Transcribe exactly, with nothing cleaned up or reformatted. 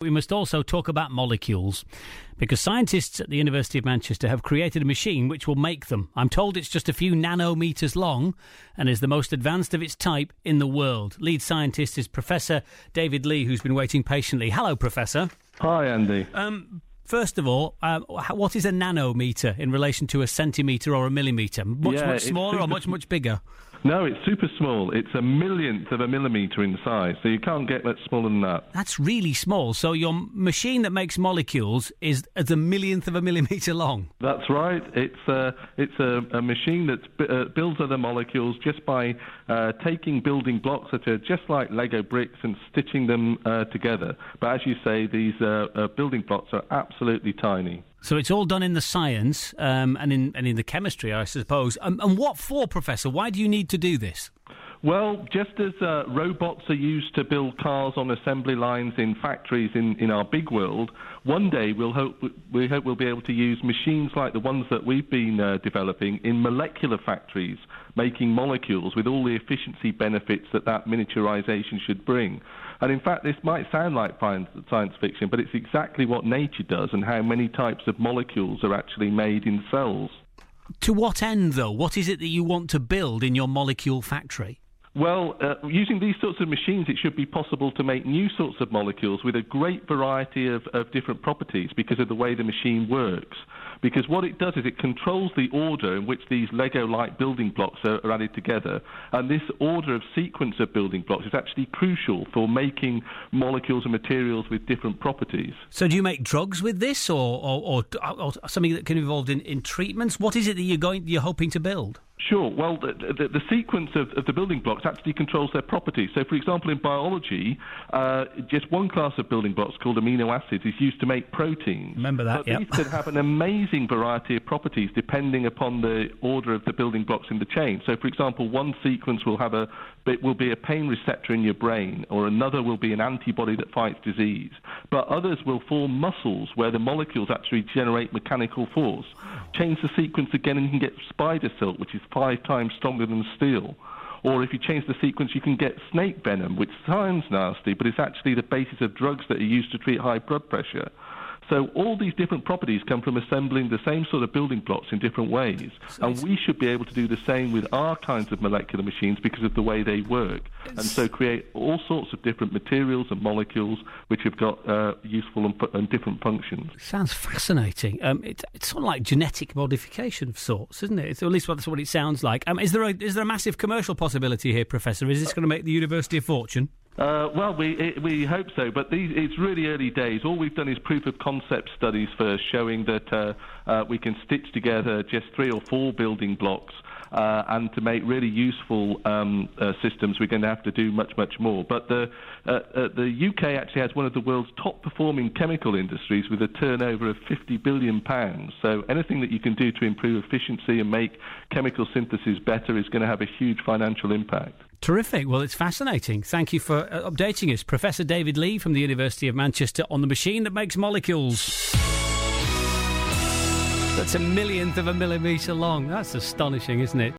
we must also talk about molecules, because scientists at the University of Manchester have created a machine which will make them. I'm told it's just a few nanometres long and is the most advanced of its type in the world. Lead scientist is Professor David Lee, who's been waiting patiently. Hello, Professor. Hi, Andy. Um... First of all, um, what is a nanometre in relation to a centimetre or a millimetre? Much, yeah, much smaller or much, much bigger? No, it's super small. It's a millionth of a millimetre in size, so you can't get much smaller than that. That's really small. So your machine that makes molecules is a millionth of a millimetre long? That's right. It's, uh, it's a, a machine that b- uh, builds other molecules just by uh, taking building blocks that are just like Lego bricks and stitching them uh, together. But as you say, these uh, uh, building blocks are absolutely tiny. So it's all done in the science um, and in and in the chemistry, I suppose. Um, and what for, Professor? Why do you need to do this? Well, just as uh, robots are used to build cars on assembly lines in factories in, in our big world, one day we'll hope we hope we'll be able to use machines like the ones that we've been uh, developing in molecular factories, making molecules with all the efficiency benefits that that miniaturization should bring. And in fact, this might sound like science fiction, but it's exactly what nature does and how many types of molecules are actually made in cells. To what end, though? What is it that you want to build in your molecule factory? Well, uh, using these sorts of machines, it should be possible to make new sorts of molecules with a great variety of, of different properties because of the way the machine works. Because what it does is it controls the order in which these Lego-like building blocks are, are added together. And this order of sequence of building blocks is actually crucial for making molecules and materials with different properties. So do you make drugs with this or, or, or, or something that can be involved in, in treatments? What is it that you're going, you're hoping to build? Sure. Well, the, the, the sequence of, of the building blocks actually controls their properties. So, for example, in biology, uh, just one class of building blocks called amino acids is used to make proteins. Remember that, yeah. These could have an amazing variety of properties depending upon the order of the building blocks in the chain. So, for example, one sequence will have a it will be a pain receptor in your brain, or another will be an antibody that fights disease. But others will form muscles where the molecules actually generate mechanical force. Change the sequence again and you can get spider silk, which is five times stronger than steel. Or if you change the sequence, you can get snake venom, which sounds nasty, but it's actually the basis of drugs that are used to treat high blood pressure. So all these different properties come from assembling the same sort of building blocks in different ways. So and we should be able to do the same with our kinds of molecular machines because of the way they work. And so create all sorts of different materials and molecules which have got uh, useful and, and different functions. Sounds fascinating. Um, it, it's sort of like genetic modification of sorts, isn't it? It's, or at least that's what it sounds like. Um, is there a, is there a massive commercial possibility here, Professor? Is this going to make the university a fortune? Uh, well, we it, we hope so, but these, it's really early days. All we've done is proof of concept studies first, showing that uh, uh, we can stitch together just three or four building blocks, uh, and to make really useful um, uh, systems, we're going to have to do much, much more. But the uh, uh, the U K actually has one of the world's top-performing chemical industries with a turnover of fifty billion pounds. So anything that you can do to improve efficiency and make chemical synthesis better is going to have a huge financial impact. Terrific. Well, it's fascinating. Thank you for uh, updating us. Professor David Lee from the University of Manchester on the machine that makes molecules. That's a millionth of a millimetre long. That's astonishing, isn't it?